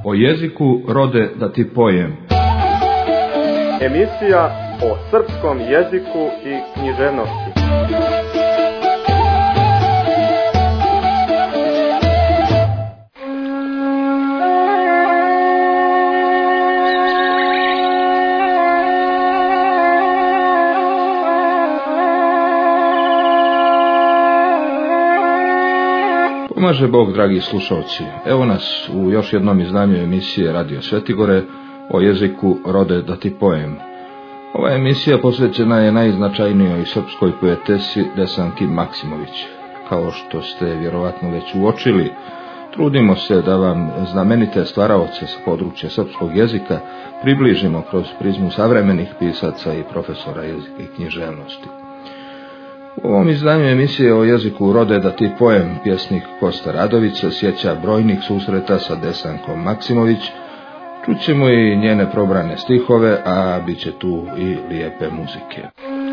O jeziku rode da ti pojem. Emisija o srpskom jeziku i književnosti. Pomaže Bog, dragi slušalci. Evo nas u još jednom izdanju emisije Radio Svetigore o jeziku rode da ti pojem. Ova emisija posvećena je najznačajnijoj srpskoj poetesi Desanki Maksimović. Kao što ste vjerovatno već uočili, trudimo se da vam znamenite stvaraoce sa područja srpskog jezika približimo kroz prizmu savremenih pisaca i profesora jezika i književnosti. U ovom izdanju emisije o jeziku rode da ti pojem pjesnik Kosta Radović se sjeća brojnih susreta sa Desankom Maksimović. Čućemo i njene probrane stihove, a bit će tu i lijepe muzike.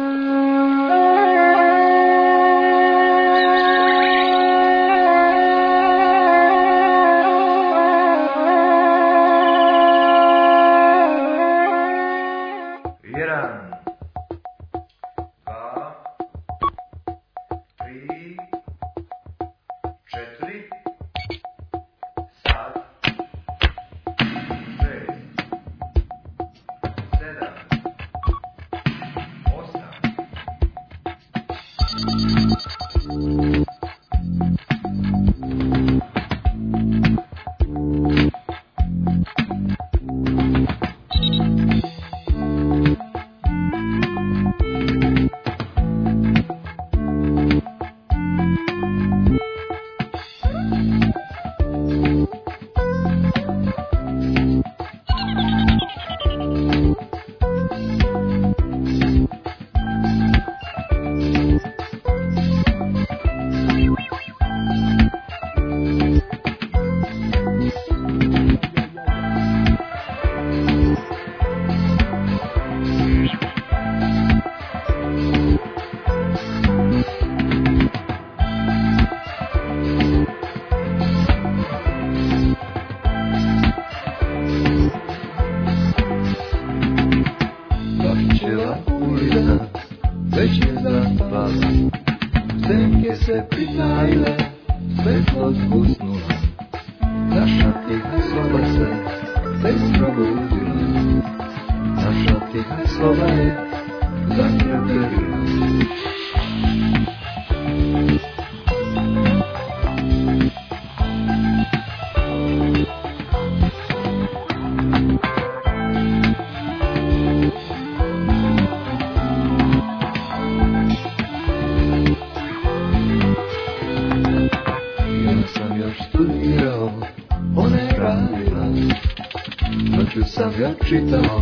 Čitao,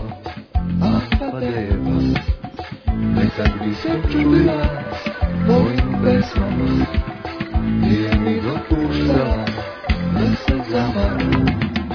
pa deva, nekad bi se čula mojim pesmama, nije mi dopuštala da se zamaram.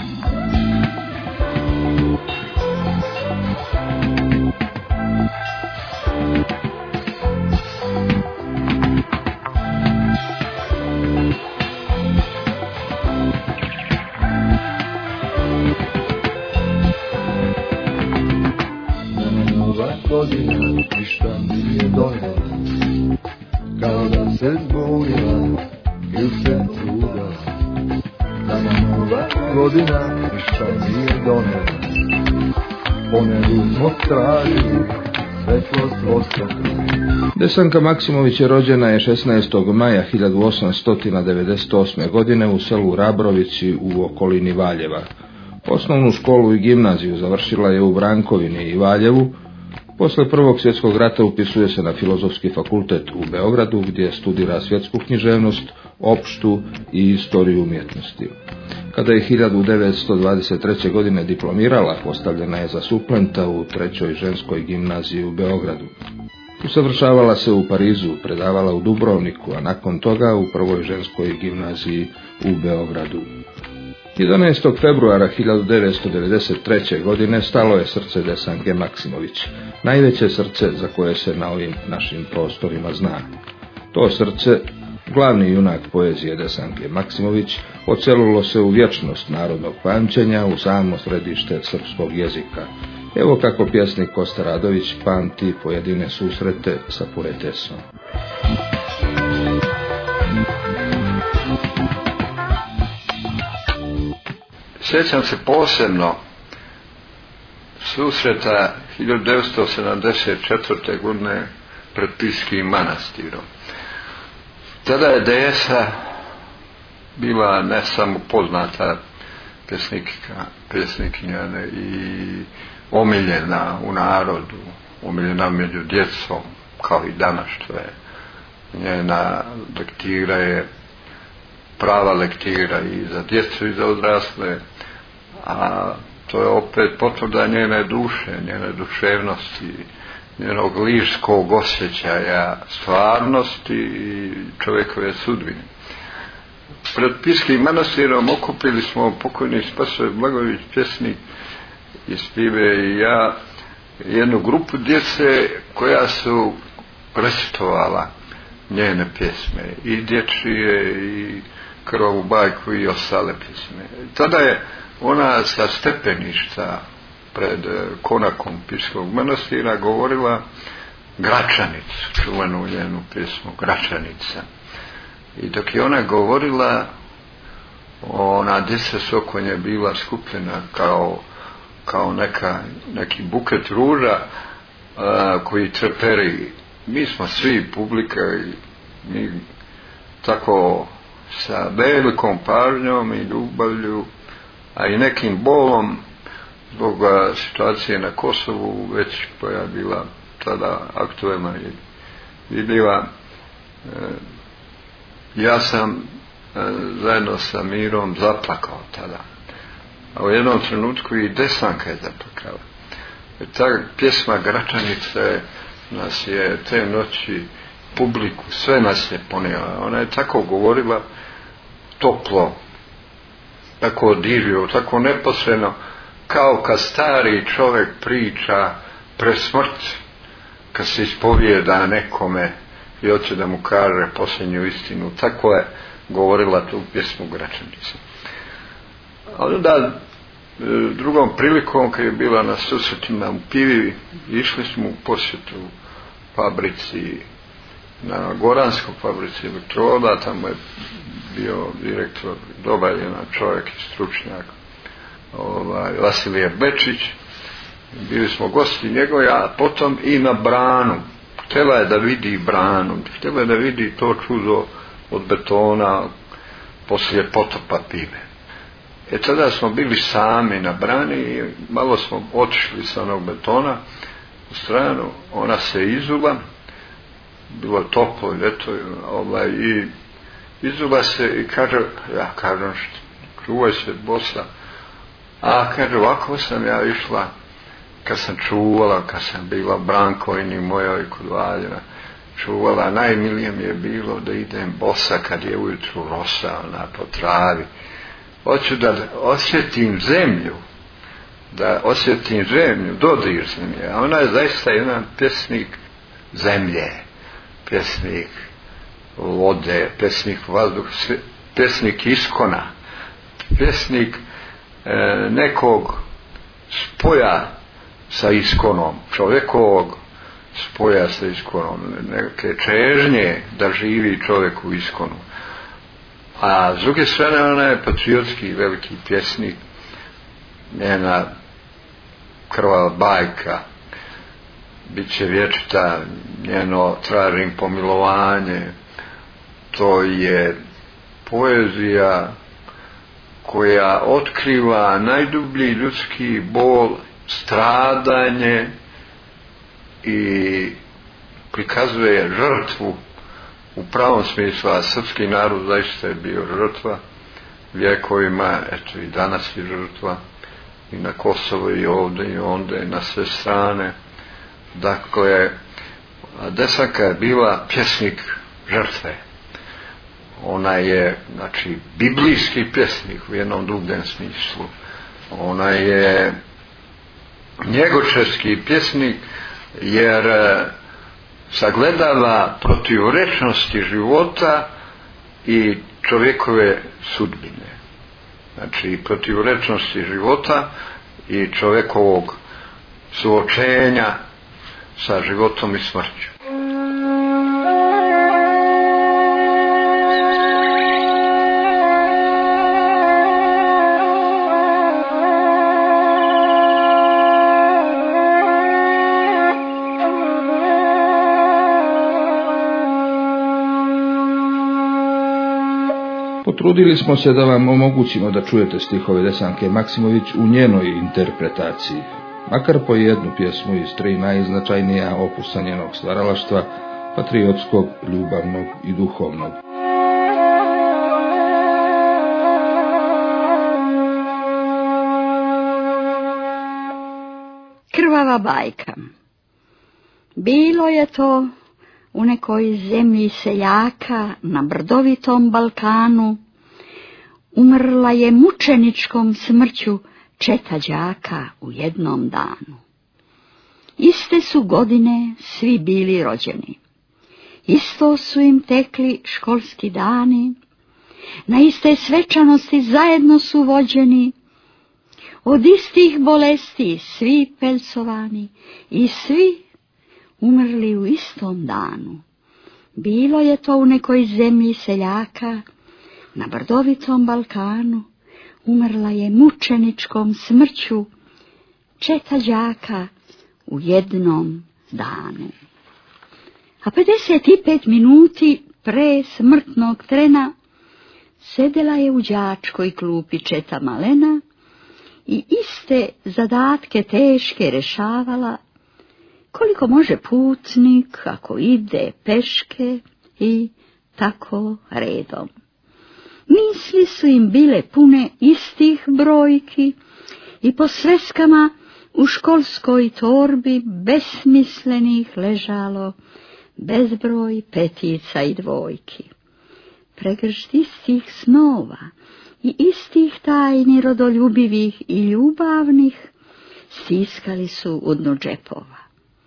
Godina ništa mi je donijela, kao da se zbunila ili se trudala. Nama nova godina ništa mi je donijela, po nebu smo tražili svetlost vostoka. Desanka Maksimović je rođena je 16. maja 1898. godine u selu Rabrovići u okolini Valjeva. Osnovnu školu i gimnaziju završila je u Brankovini i Valjevu. Posle Prvog svjetskog rata upisuje se na Filozofski fakultet u Beogradu, gdje studira svjetsku književnost, opštu i istoriju umjetnosti. Kada je 1923. godine diplomirala, postavljena je za suplenta u Trećoj ženskoj gimnaziji u Beogradu. Usavršavala se u Parizu, predavala u Dubrovniku, a nakon toga u Prvoj ženskoj gimnaziji u Beogradu. 11. februara 1993. godine stalo je srce Desanke Maksimović, najveće srce za koje se na ovim našim prostorima zna. To srce Glavni junak poezije Desanke Maksimović odselilo se u vječnost narodnog pamćenja, u samo središte srpskog jezika. Evo kako pjesnik Kosta Radović pamti pojedine susrete sa poetesom. Sjećam se posebno susreta 1974. godine pred Piskim manastirom. Tada je Desa bila ne samo poznata pjesnikinja i omiljena u narodu, omiljena među djecom, kao i danas što je. Njena lektira je prava lektira i za djecu i za odrasle, a to je opet potvrda njene duše, njene duševnosti, njenog lirskog osjećaja stvarnosti i čovjekove sudbine. Pred Piskim manastirom okupili smo pokojni Spasoje Blagojević, pjesnik iz Pive i ja, jednu grupu djece koja su recitovala njene pjesme, i dječje, i Krvavu bajku i ostale pjesme. Tada je ona sa stepeništa pred konakom Piskog manastira govorila Gračanicu, čuvanu njenu pjesmu Gračanica. I dok je ona govorila, ona djeca su oko nje bila skupljena kao neki buket ruža koji treperi. Mi smo svi publika i mi tako sa velikom pažnjom i ljubavlju, a i nekim bolom zbog situacije na Kosovu, već koja je bila tada aktuelna i vidljiva. Ja sam zajedno sa Mirom zaplakao tada, a u jednom trenutku i Desanka je zaplakala. Ta pjesma Gračanice nas je te noći, publiku, sve nas je ponijela. Ona je tako govorila toplo, tako dirljivo, tako neposredno, kao kad stari čovjek priča pre smrt, kad se ispovijeda nekome i hoće da mu kaže posljednju istinu. Tako je govorila tu pjesmu Gračanice. A onda drugom prilikom, kad je bila na susretima u Pivi, išli smo u posjetu fabrici, na Goranskoj fabrici elektroda. Tamo je bio direktor, dobar jedan čovjek i stručnjak, Vasilije Bečić. Bili smo gosti njegovi, a potom i na branu. Htjela je da vidi branu, htjela je da vidi to čudo od betona poslije potopa Pive. Tada smo bili sami na brani i malo smo otišli sa onog betona u stranu. Ona se izula, bilo toplo ljeto, i izula se i kaže, ja kažem, čuvaj se bosa. A kaže, ovako sam ja išla, kad sam čuvala, kad sam bila u Brankovini mojoj kod Valjeva, čuvala, najmilije mi je bilo da idem bosa kad je ujutru rosa, ona po travi. Hoću da osjetim zemlju, dodir zemlje. A ona je zaista jedan pjesnik zemlje, pjesnik vode, pjesnik vazduha, pjesnik iskona, pjesnik nekog spoja sa iskonom, čovjekovog spoja sa iskonom, neke čežnje da živi čovjek u iskonu. A s druge strane ona je patriotski veliki pjesnik, njena Krvava bajka bit će vječita, njeno tražim pomilovanje, to je poezija koja otkriva najdublji ljudski bol, stradanje i prikazuje žrtvu u pravom smislu, a srpski narod zaista je bio žrtva vjekovima, eto i danas je žrtva i na Kosovo i ovdje i ondje, na sve strane. Dakle, Desanka je bila pjesnik žrtve. Ona je, znači, biblijski pjesnik u jednom dubljem smislu. Ona je njegočevski pjesnik jer sagledava protivrečnosti života i čovjekove sudbine. Znači, protivrečnosti života i čovjekovog suočenja sa životom i smrću. Potrudili smo se da vam omogućimo da čujete stihove Desanke Maksimović u njenoj interpretaciji, makar po jednu pjesmu iz 3 najznačajnija opusa njenog stvaralaštva, patriotskog, ljubavnog i duhovnog. Krvava bajka. Bilo je to u nekoj zemlji seljaka na brdovitom Balkanu, umrla je mučeničkom smrću četa đaka u jednom danu. Iste su godine svi bili rođeni, isto su im tekli školski dani, na iste svečanosti zajedno su vođeni, od istih bolesti svi pelcovani i svi umrli u istom danu. Bilo je to u nekoj zemlji seljaka, na brdovitom Balkanu, umrla je mučeničkom smrću četa đaka u jednom danu. A 55 minuti pre smrtnog trena sedela je u đačkoj klupi četa malena i iste zadatke teške rešavala, koliko može putnik ako ide peške i tako redom. Misli su im bile pune istih brojki i po sveskama u školskoj torbi besmislenih ležalo bezbroj petica i dvojki. Pregršt istih snova i istih tajni rodoljubivih i ljubavnih stiskali su u dnu džepova.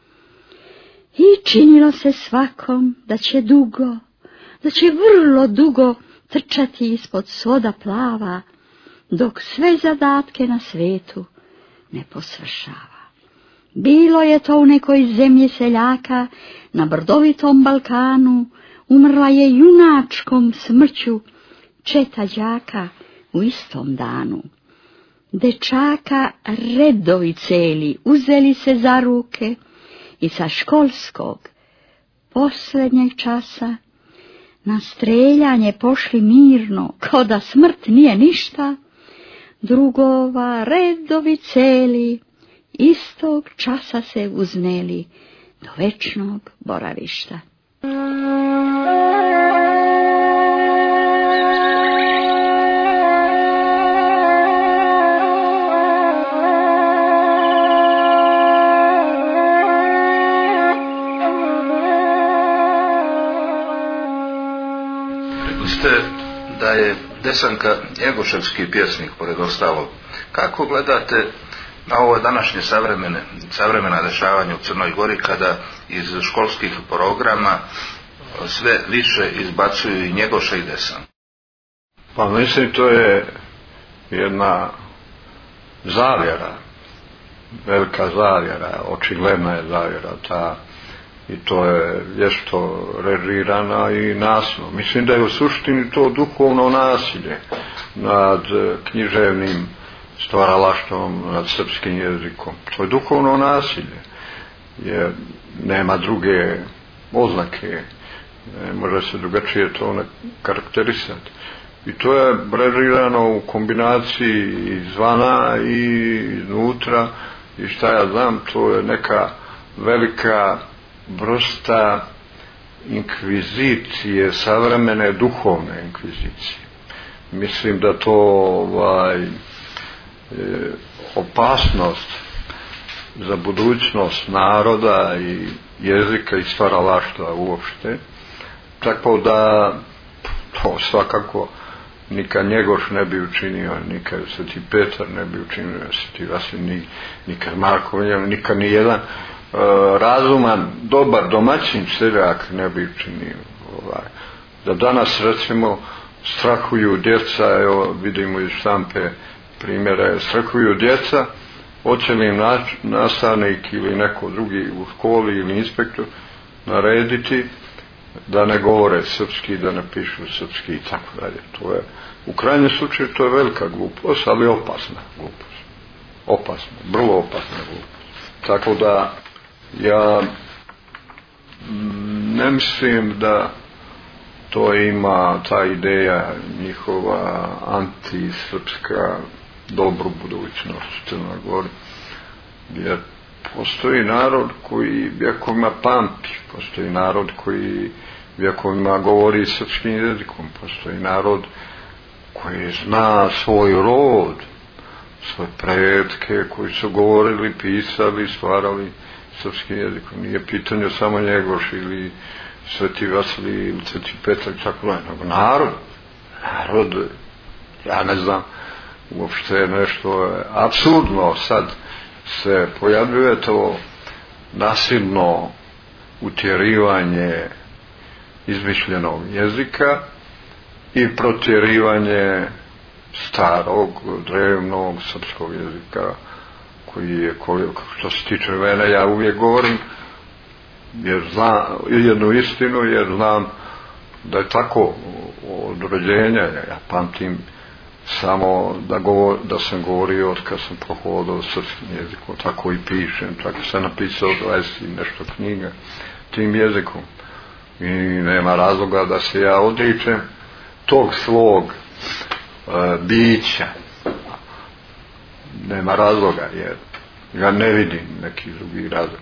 I činilo se svakom da će dugo, da će vrlo dugo trčati ispod svoda plava, dok sve zadatke na svetu ne posvršava. Bilo je to u nekoj zemlji seljaka, na brdovitom Balkanu, umrla je junačkom smrću četa đaka u istom danu. Dečaka redovi celi uzeli se za ruke i sa školskog posljednjeg časa na streljanje pošli mirno, ko da smrt nije ništa, drugova redovi celi istog časa se uzneli do večnog boravišta. Da je Desanka njegoševski pjesnik, pored ostalog. Kako gledate na ovo današnje savremena dešavanja u Crnoj Gori, kada iz školskih programa sve više izbacuju i Njegoša i Desanku? Pa mislim, to je jedna zavjera, velika zavjera, očigledna je zavjera ta, i to je vješto režirana i nasilno. Mislim da je u suštini to duhovno nasilje nad književnim stvaralaštvom, nad srpskim jezikom. To je duhovno nasilje, jer nema druge oznake, ne može se drugačije to karakterisati. I to je režirano u kombinaciji izvana i iznutra, i šta ja znam, to je neka velika vrsta inkvizicije, savremene duhovne inkvizicije. Mislim da to opasnost za budućnost naroda i jezika i stvaralaštva uopšte, tako da to svakako nikad Njegoš ne bi učinio, nikad Sveti Petar ne bi učinio, Sveti Vasilij, nikad Marko, nikad ni jedan razuman, dobar domaćin seljak ne bi učinio. Da danas recimo strahuju djeca, evo vidimo iz štampe primjere, strahuju djeca, hoće li im nastavnik ili neko drugi u školi ili inspektor narediti da ne govore srpski, da ne pišu srpski i tako dalje. To je, u krajnjem slučaju to je velika glupost, ali opasna glupost. Opasna, vrlo opasna glupost. Tako da ja ne mislim da to ima ta ideja njihova antisrpska dobru budućnost u Crnoj Gori. Jer postoji narod koji vjekovima pamti, postoji narod koji vjekovima govori srpskim jezikom, postoji narod koji zna svoj rod, svoje pretke koji su govorili, pisali, stvarali srpskim jezikom. Nije pitanje samo Njegoš ili Sveti Vasilij ili Sveti Petar i tako nego narod, ja ne znam, uopšte nešto apsurdno sad se pojavljuje to nasilno utjerivanje izmišljenog jezika i protjerivanje starog, drevnog srpskog jezika koji je, što se tiče mene, ja uvijek govorim jer znam jednu istinu, jer znam da je tako od rođenja. Ja pamtim samo da sam govorio od kad sam prohodao srpskim jezikom, tako i pišem, tako sam napisao 20 nešto knjiga tim jezikom i nema razloga da se ja odričem tog svog bića. Nema razloga jer ja ne vidim neki drugi razlog.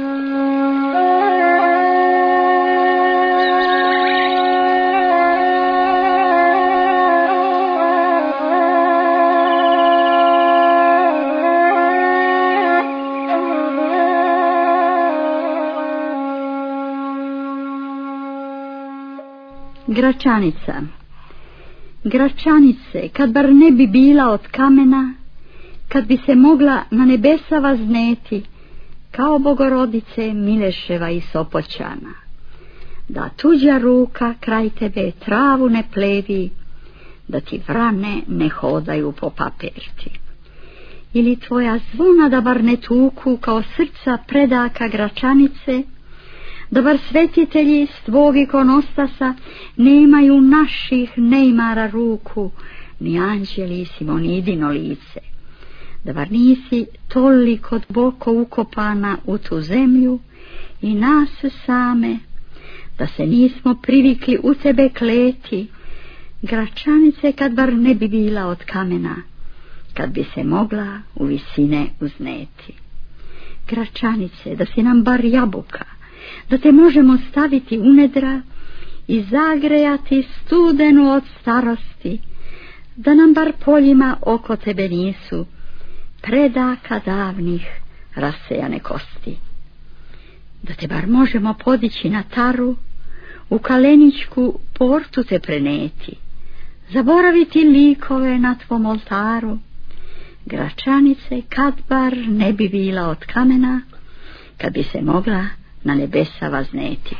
Gračanica. Gračanice, kad bar ne bi bila od kamena, kad bi se mogla na nebesa vazneti, kao Bogorodice Mileševa i Sopoćana, da tuđa ruka kraj tebe travu ne plevi, da ti vrane ne hodaju po paperti. Ili tvoja zvona da bar ne tuku kao srca predaka Gračanice, da bar svetitelji s tvog ikonostasa nemaju naših Neymara ruku, ni anđeli Simonidino lice, da bar nisi toliko duboko ukopana u tu zemlju i nas same, da se nismo privikli u tebe kleti, Gračanice, kad bar ne bi bila od kamena, kad bi se mogla u visine uzneti. Gračanice, da si nam bar jabuka, da te možemo staviti u nedra i zagrejati studenu od starosti, da nam bar poljima oko tebe nisu predaka davnih rasejane kosti, da te bar možemo podići na taru, u Kaleničku portu te preneti, zaboraviti likove na tvom oltaru. Gračanice, kad bar ne bi bila od kamena, kad bi se mogla na nebesa vazneti.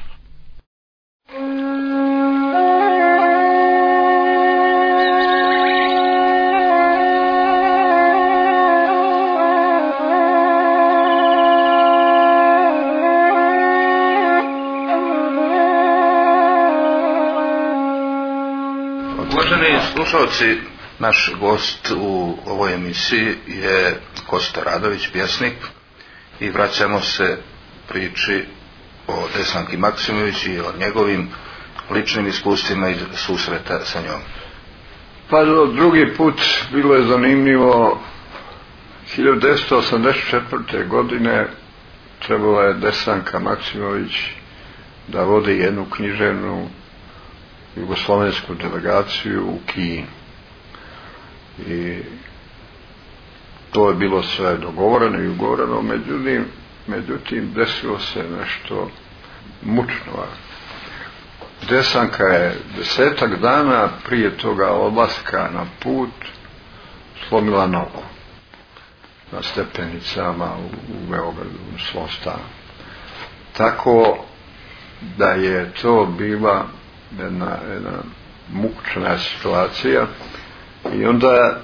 Uvaženi slušalci, naš gost u ovoj emisiji je Kosta Radović, pjesnik, i vraćamo se priči o Desanki Maksimović i o njegovim ličnim iskustvima iz susreta sa njom. Pa drugi put bilo je zanimljivo. 1984. godine trebala je Desanka Maksimović da vodi jednu književnu jugoslovensku delegaciju u Kini. I to je bilo sve dogovoreno i ugovoreno, međutim desilo se nešto mučno. Desanka je 10 dana prije toga odlaska na put slomila nogu na stepenicama u Beogradu, u svom stanu. Tako da je to bila jedna mučna situacija. I onda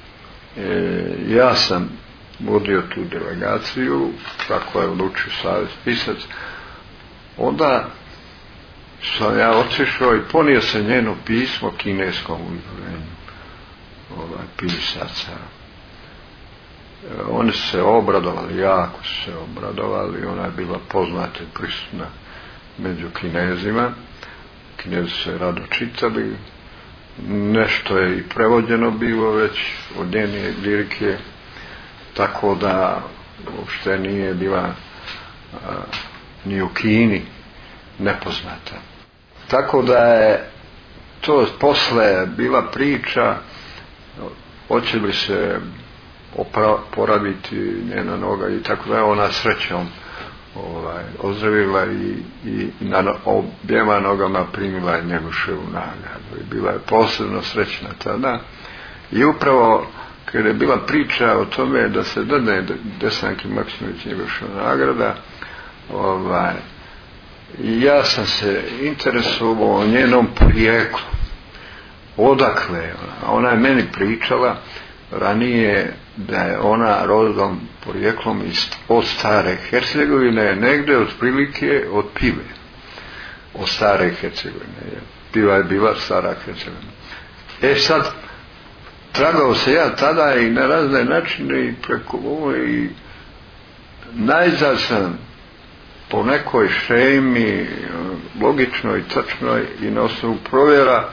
ja sam vodio tu delegaciju, kako je odlučio Savez pisac. Onda sam ja otišao i ponio se njeno pismo kineskom udruženju pisaca. Oni su se obradovali, jako su se obradovali, ona je bila poznata i prisutna među Kinezima. Kinezi su se rado čitali, nešto je i prevođeno bilo već od njene lirike, tako da uopšte nije bila ni u Kini nepoznata. Tako da je to posle bila priča hoće li se oporaviti njena noga i tako da je ona srećom ozdravila i na objema nogama primila je Njegoševu nagradu i bila je posebno srećna tada. I upravo kada je bila priča o tome da se dodne Desanki Maksimović Njegoševa nagrada, ja sam se interesovao o njenom porijeklu. Odakle je ona? Ona je meni pričala ranije da je ona rodom porijeklom od Stare Hercegovine, negde otprilike od Pive. Od Stare Hercegovine. Piva je bila Stara Hercegovina. Sad, tragao se ja tada i na razne načine i preko ovo i najzad sam po nekoj šemi, logičnoj, tačnoj i na osnovu provjera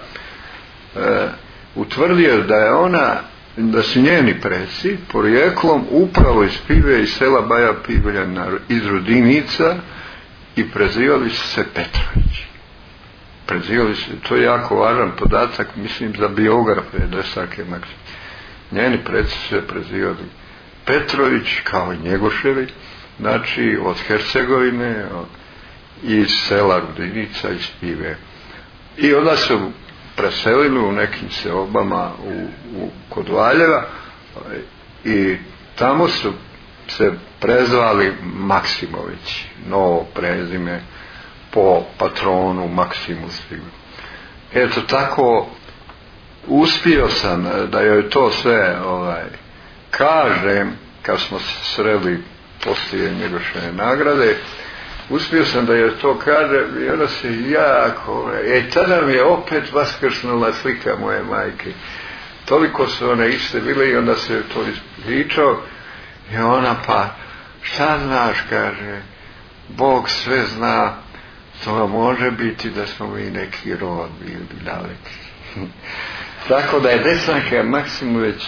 utvrdio da je ona, da su njeni preci porijeklom upravo iz Pive, iz sela Baja Pivoljana, iz Rudinica i prezivali su se Petrović. Prezivali se, to je jako važan podatak, mislim, za biografe Desanke Maksimović. Njeni preci su se prezivali Petrović kao i Njegoševi, znači od Hercegovine, iz sela Rudinica, iz Pive. I onda su preselili u nekim seobama kod Valjeva i tamo su se prezvali Maksimović, novo prezime po patronu Maksimusu. Eto tako uspio sam da joj to sve kažem kad smo se sreli poslije Njegoševe nagrade. Uspio sam da je to kaže i onda se jako, tada mi je opet vaskrsnula slika moje majke. Toliko su one iste bile i onda se to ispričao i ona pa, šta znaš, kaže, Bog sve zna, to može biti da smo mi neki rod bili daleki. Tako da je Desanka Maksimović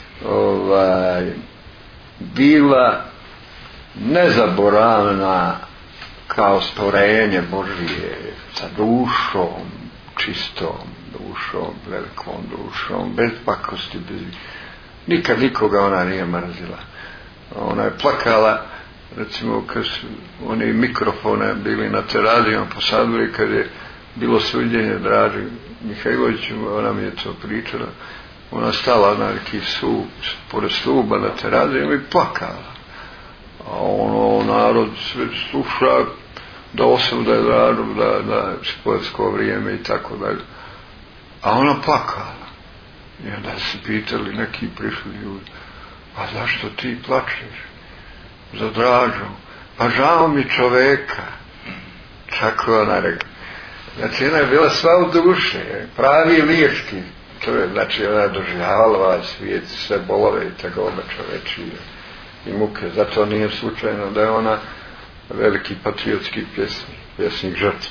bila nezaboravna kao stvorenje Božije, sa dušom, čistom dušom, velikom dušom, bez pakosti, nikad nikoga ona nije mrzila. Ona je plakala, recimo kad su oni mikrofone bili na teradijom posadili, kad je bilo suđenje Draži Mihajloviću, ona mi je to pričala, ona stala na neki sub, pored stuba na teradijom i plakala. A narod sve sluša da osuda je da športsko vrijeme i tako dalje. A ona plakala. I onda se pitali neki prišli ljudi, a zašto ti plačeš? Za Dražu. Pa žao mi čoveka. Čak ona rekla. Znači ona je bila sva u duše, pravi liječki. To je, znači ona je doživljavala ovaj svijet, sve bolove i tegobe čovečije i muke. Zato nije slučajno da je ona veliki patriotski pjesnik žrtva.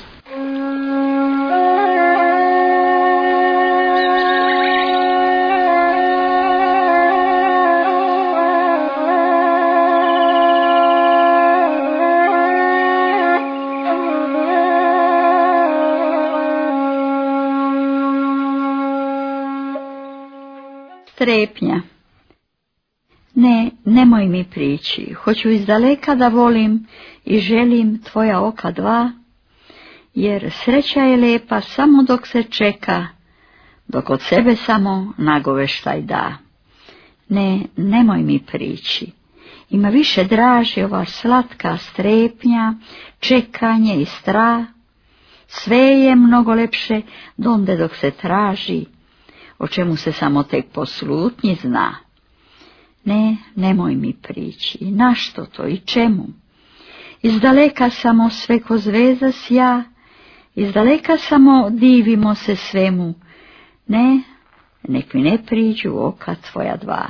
Strepnja. Ne, nemoj mi prići, hoću izdaleka da volim i želim tvoja oka dva, jer sreća je lepa samo dok se čeka, dok od sebe samo nagoveštaj da. Ne, nemoj mi prići, ima više draži ova slatka strepnja, čekanje i strah, Sve je mnogo lepše donde dok se traži, o čemu se samo tek po slutnji zna. Ne, nemoj mi prići, našto to i čemu? Izdaleka samo sve ko zvezda sja, izdaleka samo divimo se svemu. Ne, nek mi ne priđu oka tvoja dva.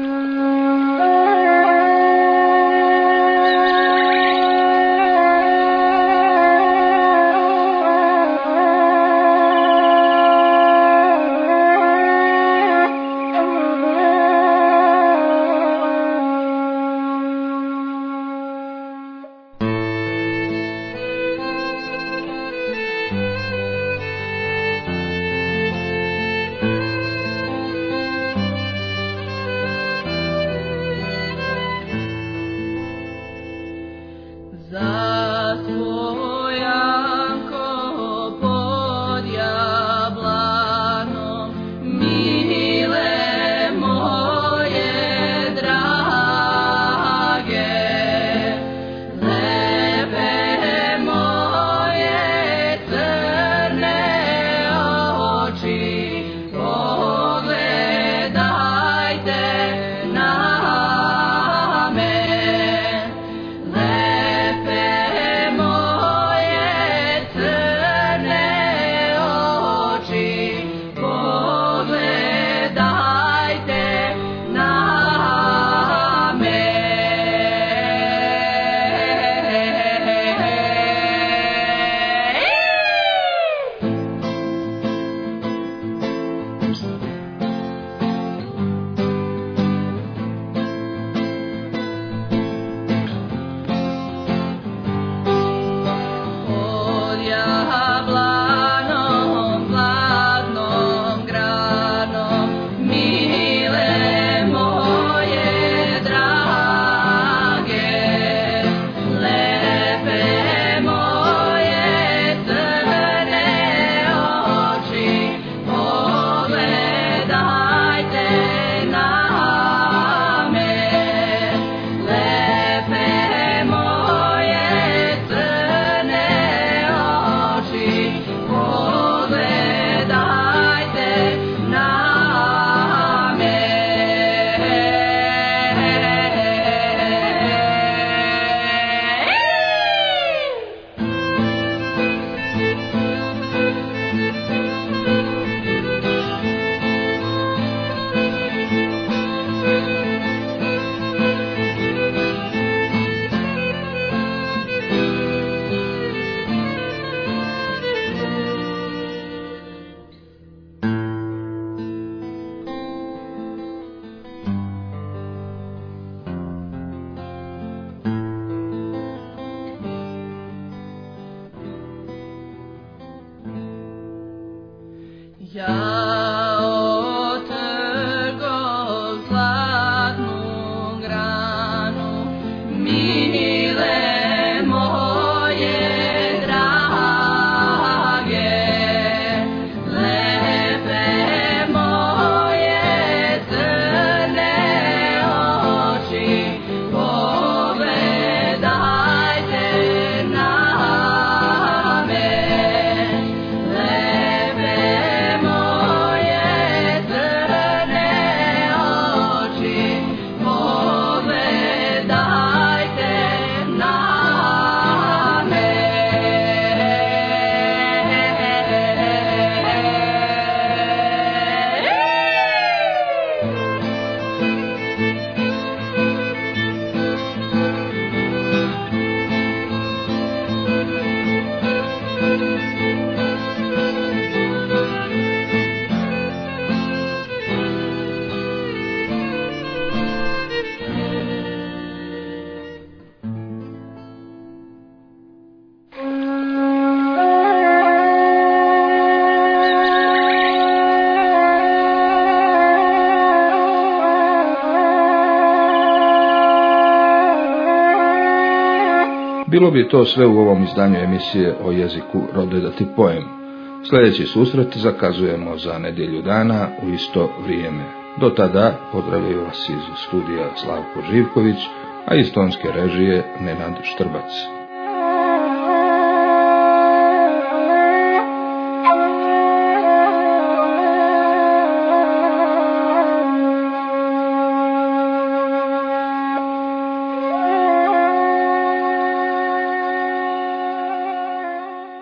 Bilo bi to sve u ovom izdanju emisije o jeziku Rode da ti pojem. Sljedeći susret zakazujemo za nedjelju dana u isto vrijeme. Do tada pozdravljaju vas iz studija Slavko Živković, a iz tonske režije Nenad Štrbac.